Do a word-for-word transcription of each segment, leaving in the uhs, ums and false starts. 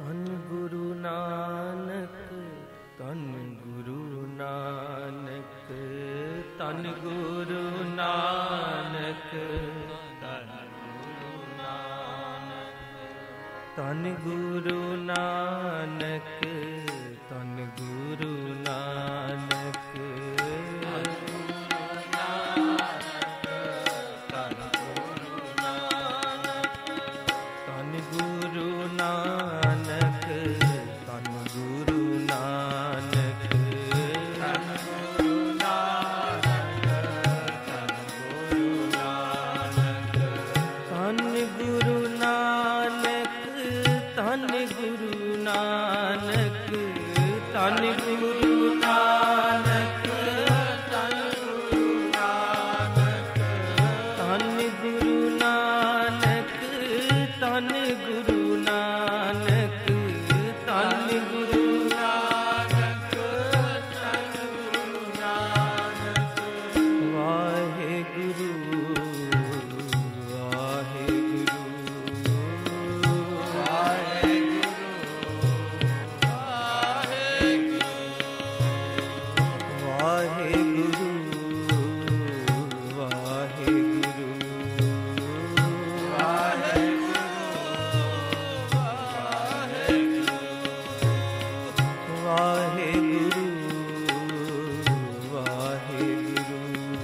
ਧੰਨ ਗੁਰੂ ਨਾਨਕ, ਧੰਨ ਗੁਰੂ ਨਾਨਕ, ਧੰਨ ਗੁਰੂ ਨਾਨਕ, ਧੰਨ ਗੁਰੂ ਨਾਨਕ, ਧੰਨ ਗੁਰੂ ਨਾਨਕ, ਧੰਨ ਗੁਰੂ ਨਾਨਕ, ਧੰਨ ਗੁਰੂ ਨਾਨਕ, ਧੰਨ ਗੁਰੂ ਨਾਨਕ, ਧੰਨ ਗੁਰੂ ਨਾਨਕ, ਧੰਨ ਗੁਰੂ ਨਾਨਕ, ਧੰਨ ਗੁਰੂ ਨਾਨਕ, ਧੰਨ ਗੁਰੂ ਨਾਨਕ, ਧੰਨ ਗੁਰੂ ਨਾਨਕ, ਧੰਨ ਗੁਰੂ ਨਾਨਕ, ਧੰਨ ਗੁਰੂ ਨਾਨਕ, ਵਾਹਿਗੁਰੂ ਵਾਹਿਗੁਰੂ ਵਾਹਿਗੁਰੂ ਵਾਹਿਗੁਰੂ ਵਾਹਿਗੁਰੂ ਵਾਹਿਗੁਰੂ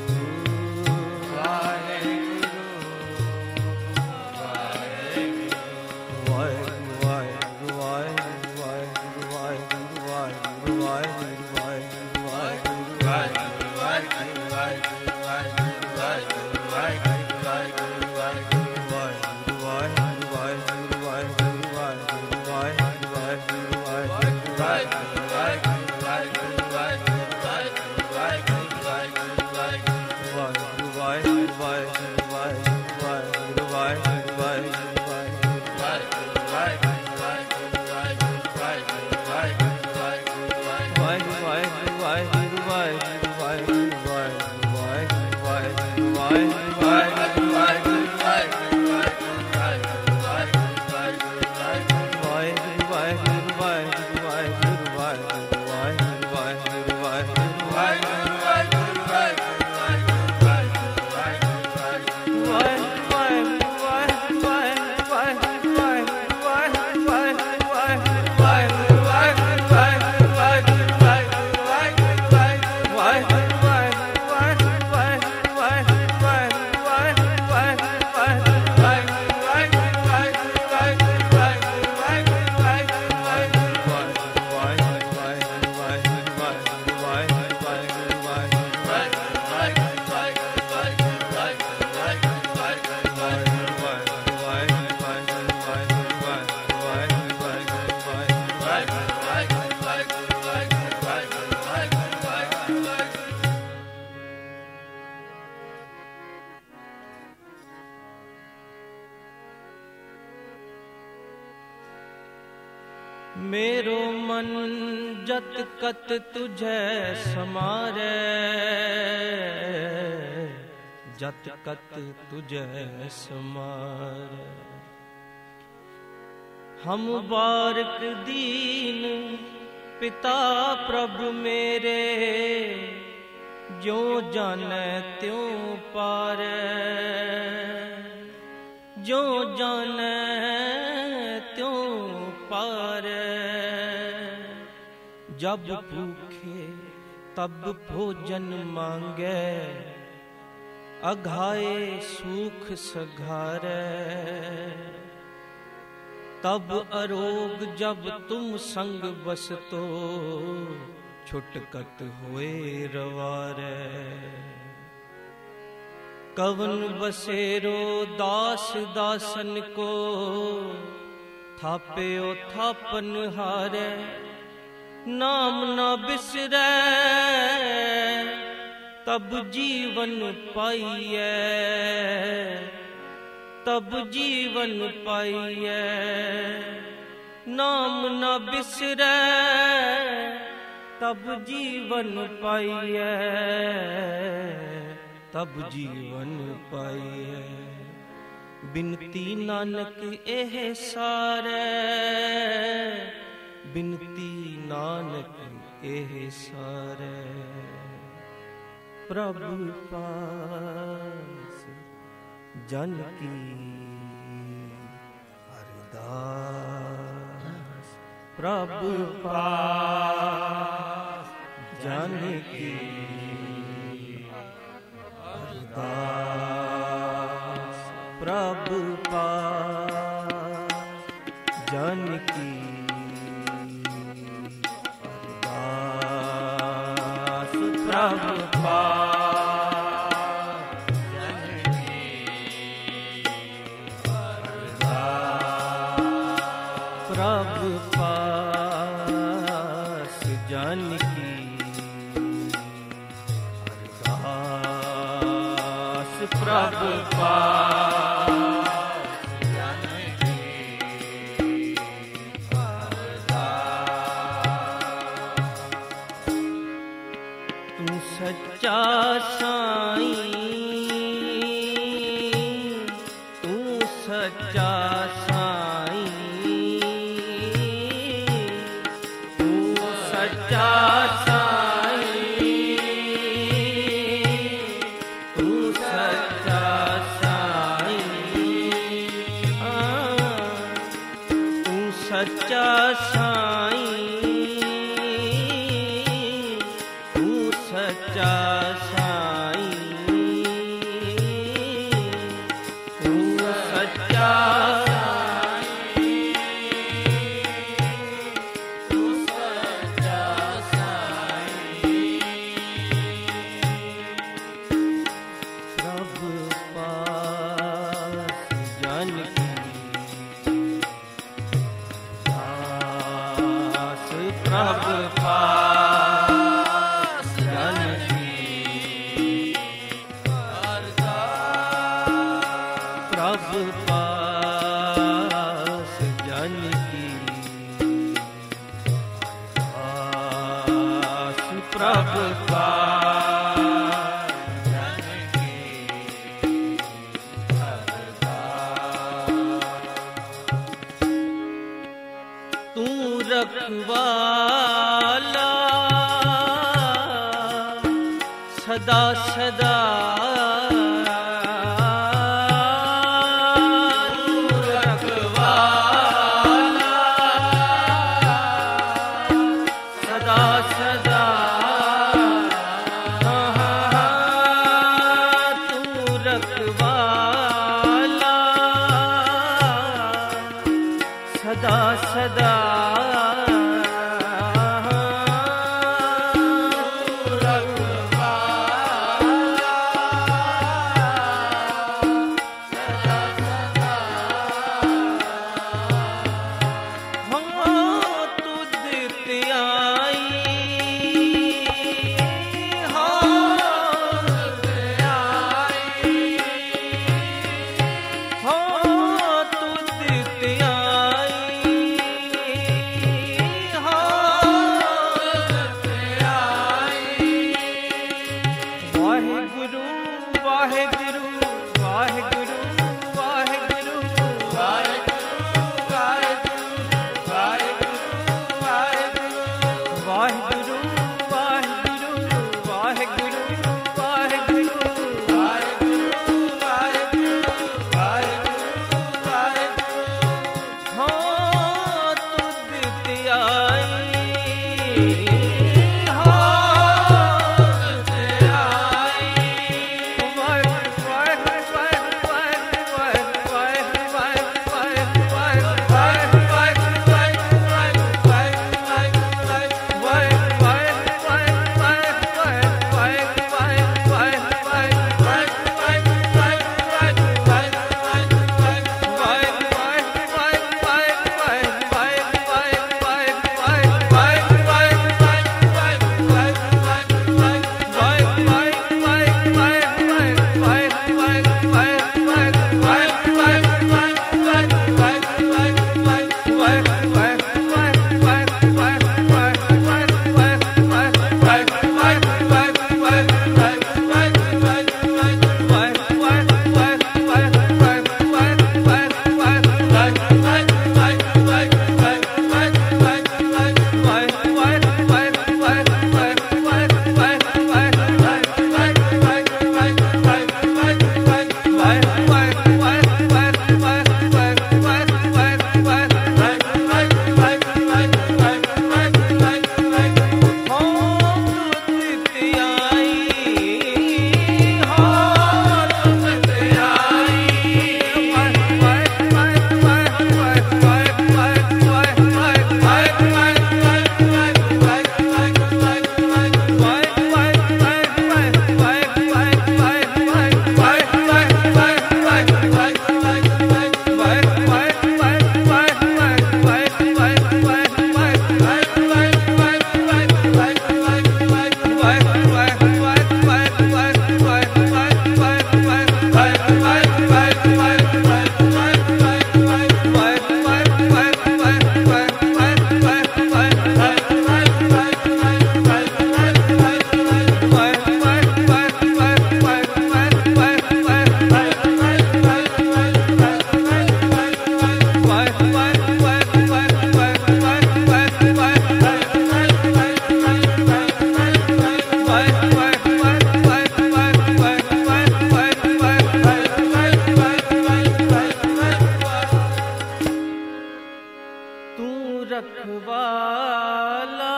मेरो मन जत कत तुझे समारे, जत कत तुझे समारे, हम बारक दीन पिता प्रभु मेरे, ज्यों जाने त्यों पारे, ज्यों जाने त्यों पारे, जब भूखे तब भोजन मांगे, अघाए सूख सघारे, तब अरोग जब तुम संग बसतो, छुटकत होए रवारे, कवन बसेरो दास दासन को, थाप्यो थापन हारे, नाम न बिसरै तब जीवन पाइए, तब जीवन पाइए, नाम न बिसरै तब जीवन पाइए, तब जीवन पाइए। बिनती नानक एह सारे बिनती नानक एह सारे, प्रभु पास जन की अरदास, प्रभु पास जन की अरदास, प्रभु पास जन की अरदास, प्रभु पास जन की अरदास, प्रभु पास जन की अरदास, प्रभु पास जन की अरदास। तू सच्चा साईं, तू सच्चा साईं, तू सच्चा साईं, तू सच्चा साईं, तू सच्चा साईं, तू सच्चा साईं, तू सच्चा साईं, तू सच्चा साईं, प्रभु पास जन की दास, प्रभु पास जन की अरदास, प्रभु पास जन की अरदास, प्रभु पास जन की अरदास। तू रखवाला सदा सदा, तू रखवाला सदा सदा, हाँ, हाँ, हाँ, तू रखवाला सदा सदा, रखवाला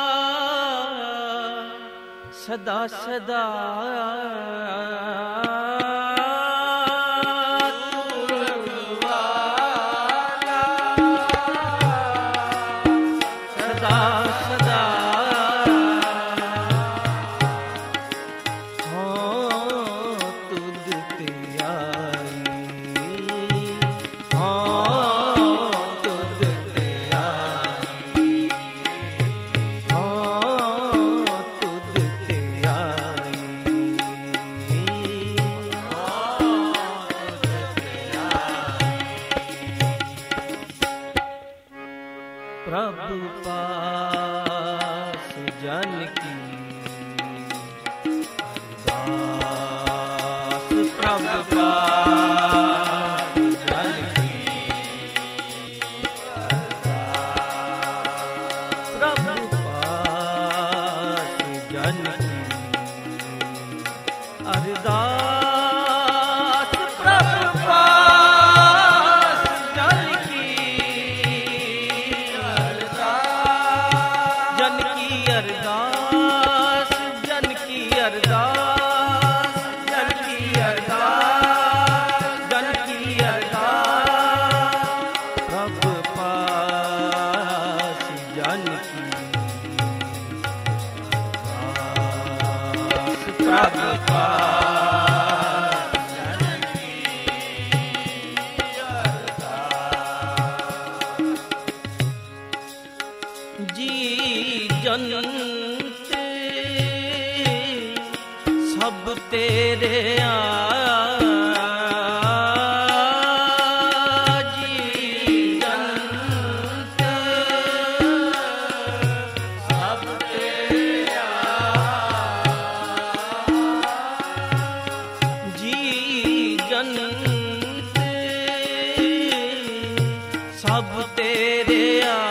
सदा सदा प्रभु पास जन की अरदास, प्रभु पास जन की अरदास, प्रभु पास जन की अरदास, प्रभु पास जन की जन की अरदास, जन की अरदास, जन की अरदास, जन की अरदास, प्रभु पास जन की अरदास, प्रभु पास जन की अरदास। जी जन्नत सब तेरे आजी, जन्नत सब तेरे जी, जन्नत सब तेरे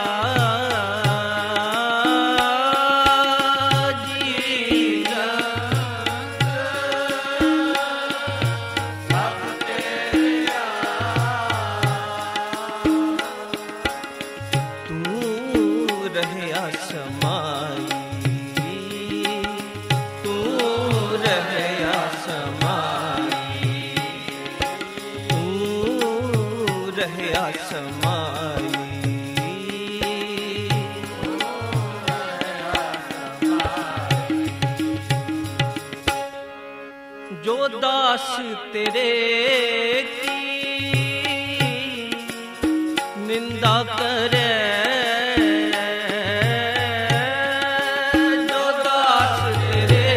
जो दास तेरे की निंदा करे, जो दास तेरे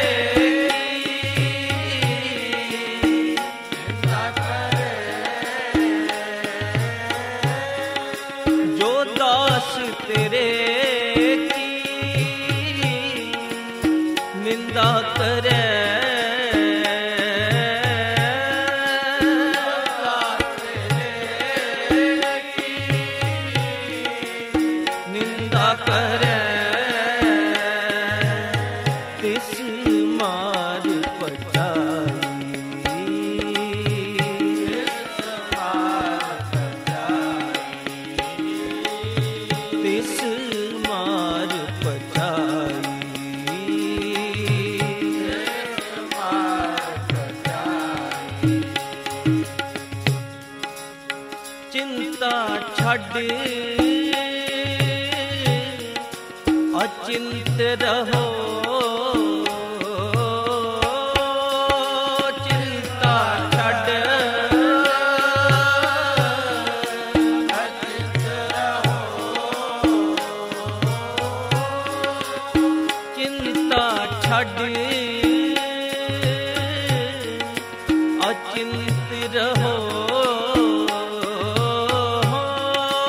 की निंदा करे, जो दास तेरे की निंदा करे, तिस मार पचाई, तिस मार पचाई, चिंता छड़ अचिंत रहो, चिंता छड़ अचिंत रहो, चिंता छड़ अचिंत रहो,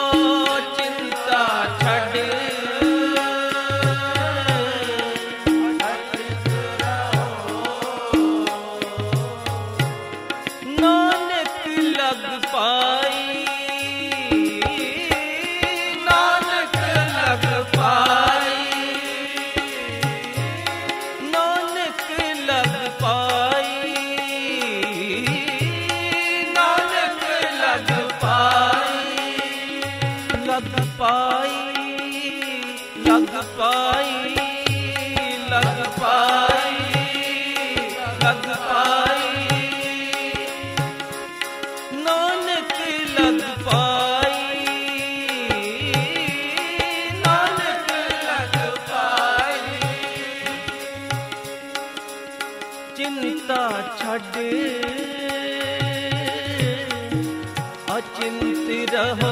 चिंता छड़ लग पाई लग पाई लग पाई लग पाई नानक लग पाई नानक लग पाई चिंता छड़ अचिंत रहो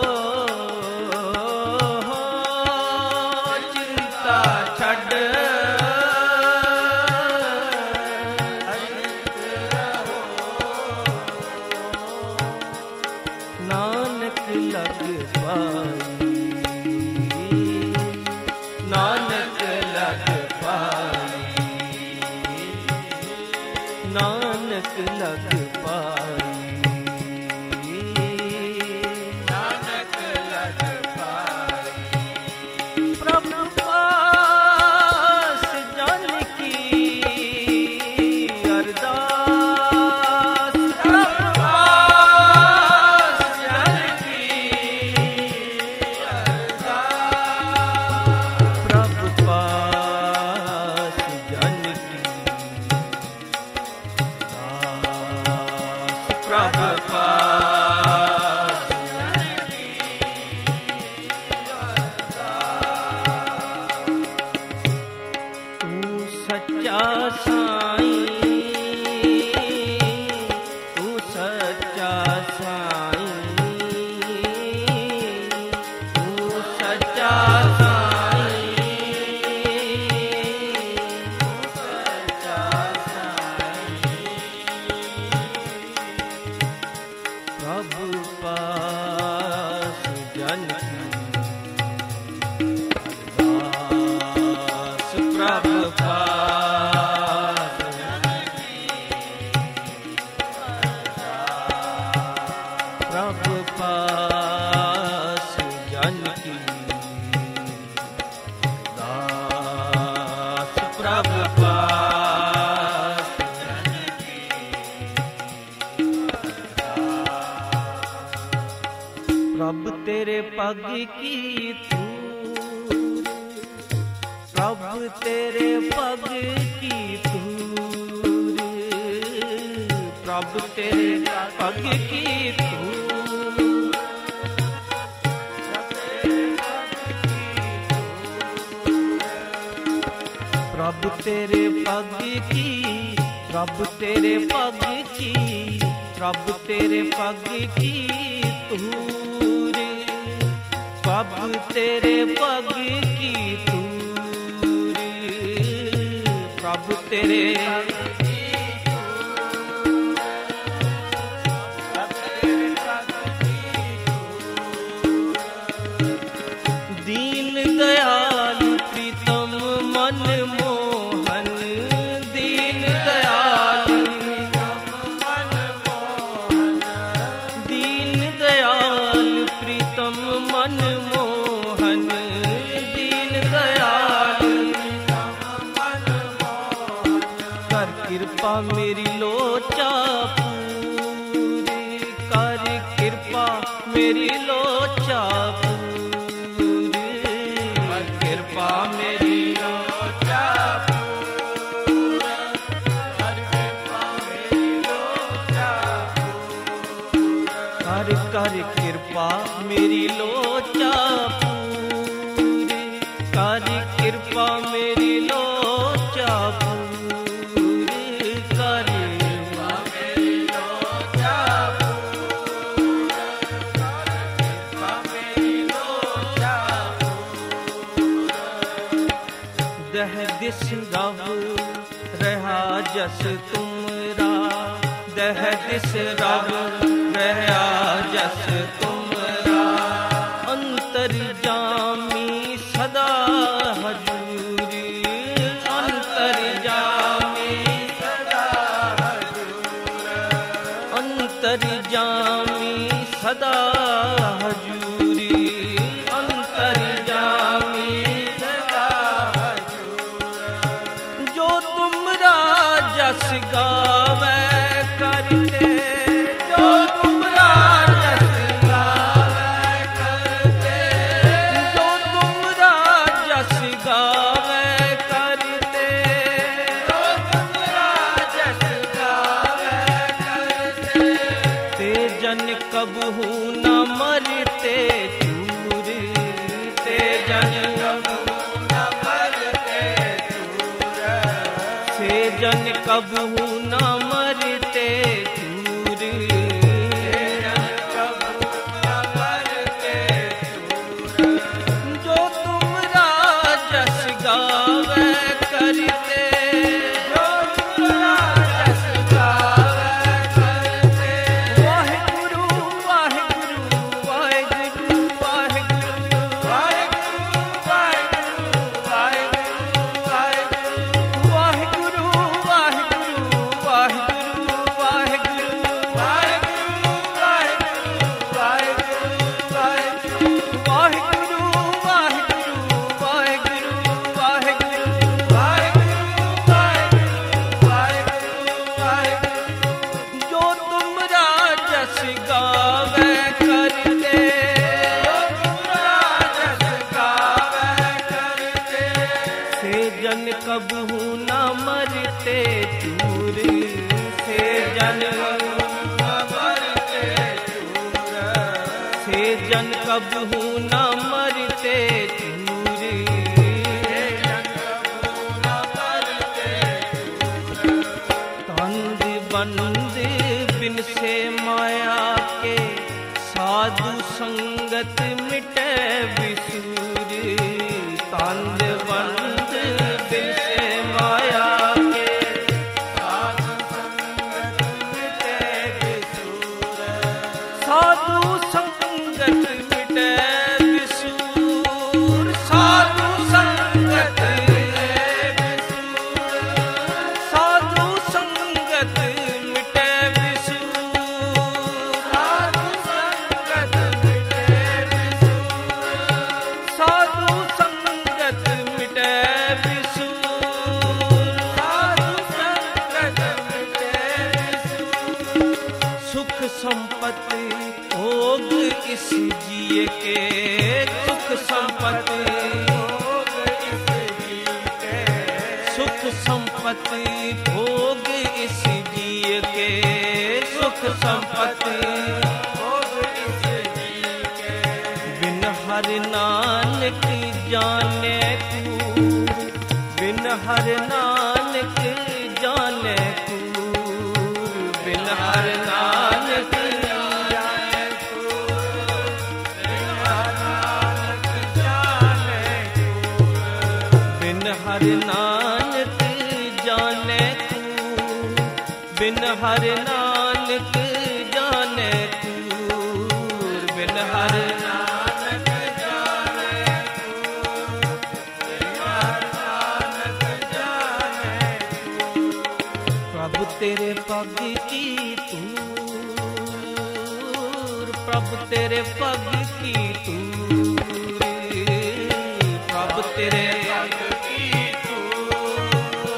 चिंता छड़ नानक लग पाई नानक लग पाई नानक लग पाई नानक लग पाई प्रभु पास जन की अरदास प्रभु पास जन की अरदास प्रभु पास जन की प्रभु पास तू सच्चा साईं तू सच्चा साईं तू सच्चा साईं तू सच्चा प्रभु पास जन की अरदास प्रभु पास प्रभु पास जन की अरदास प्रभु पास प्रभु तेरे पग की धूल प्रभु तेरे पग की धूल प्रभु तेरे पग की धूल प्रभु तेरे पग की प्रभु तेरे पग की प्रभु तेरे पग की धूल प्रभु तेरे पग की धूल प्रभु तेरे दीन दयाल प्रीतम मन मोहन दीन दयाल मन मोहन दीन दयाल प्रीतम मन मोहन दीन दयाल मन मोहन कर कृपा मेरी लोचा पूरी कर कृपा मेरी लोचा पूरी कर कृपा मेरी लोचा पूरी कर कृपा मेरी लोचा कर कर कृपा मेरी लोचा पूरी कर कृपा मेरी लोचा पूरी कर कृपा मेरी लोचा पूरी कर कृपा मेरी लोचा दह दिस रव रहा जस तुमरा दह दिस रव रहा जस तुमरा अंतर जामी सदा हजूरी अंतर जामी सदा हजूर अंतर जामी सदा हजूरी अंतर जामी सदा हजूर जो तुमरा जस गावे करते जो तुमरा जस गावे करते कबहू न मरते चूर, जो तुम राजस गावे करते, जो तुम राजस गावे करते। वाहिगुरु वाहिगुरु वाहिगुरु वाहिगुरु वाहिगुरु वाहिगुरु वाहिगुरु वाहिगुरु वाहिगुरु वाहिगुरु कबहू न मरते चूर, से जन न मरते चूर, से जन कबहू न मरते चूर, से जन कबहू न मरते चूर। तंद बंद बिन से माया के, साधु संगत मिटे विसूर। तंद बंद बिन से माया के, साधु संगत मिटे विसूर। साधु संगत मिटे विसूर, साधु संगत मिटे विसूर, साधु संगत मिटे विसूर, साधु संगत मिटे विसूर, साधु संगत मिटे विसूर, साधु संगत मिटे विसूर। सुख संपत्ति भोग इस जिए के, सुख संपत्ति भोग इस जिए के, सुख संपत्ति भोग इस जिए के, सुख संपत्ति भोग इस जिए के। बिन हर नानक जाने कूर, बिन हर नानक जाने कूर, बिन हर नानक जाने कूर, बिन हर नानक जाने कूर, बिन हर नानक जाने कूर, बिन हर नानक जाने कूर, बिन हर नानक जाने कूर, बिन हर नानक जाने कूर। प्रभु तेरे पग की तूर, प्रभु तेरे पग की तूर, प्रभु तेरे पग की तूर,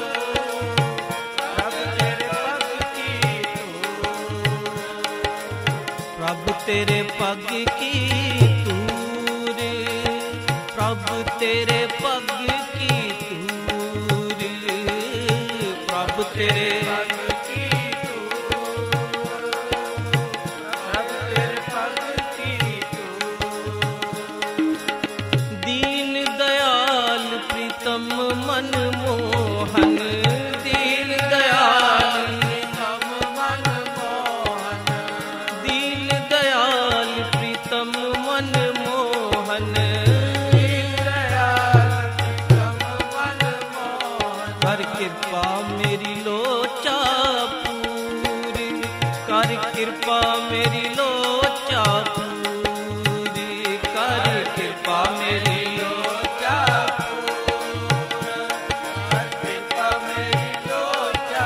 प्रभु तेरे पग की तूर, प्रभु तेरे पग की तूर, प्रभु तेरे पग की तूर, प्रभु तेरे पग की तूर, प्रभु तेरे पग की तूर। दीन दयाल प्रीतम मन मोहन, दीन दयाल प्रीतम मन मोहन, दीन दयाल प्रीतम मन मोहन, दीन दयाल प्रीतम मन मोहन। कर कृपा मेरी लोचा पूरी, कर कृपा मेरी लोचा पूरी, कर कृपा मेरी लोचा पूरी, कर कृपा मेरी लोचा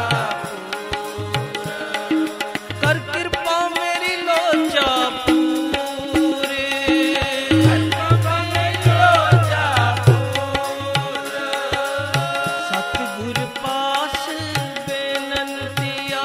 पूरी, कर कृपा मेरी लोचा पूरी, कर कृपा मेरी लोचा पूरी। सतगुर पास बेनंतिया,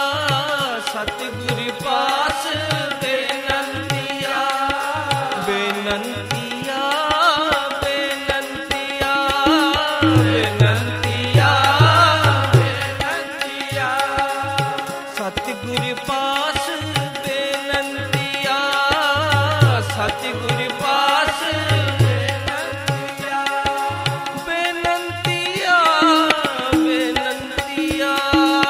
सतगुर पास बेनंतिया, बेनंतिया, बेनंतिया, बेनंतिया, बेनंतिया। सतगुर पास बेनंतिया, सतगुर पास बेनंतिया, बेनंतिया, बेनंतिया,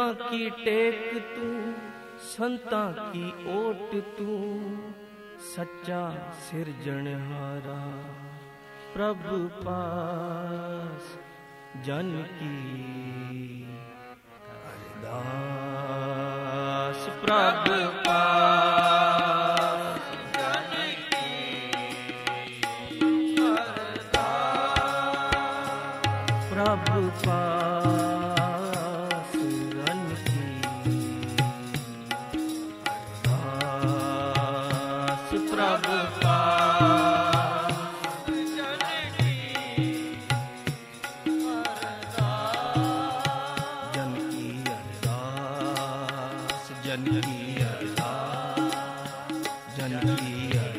भगतां की टेक तू, संतां की ओट तू, सच्चा सिरजनहारा प्रभु पास जन की अरदास। प्रभु पास जन की अरदास, प्रभु पास जन की अरदास, प्रभु पास जन की अरदास, जन की अरदास, जन की अरदास, जन की अरदास।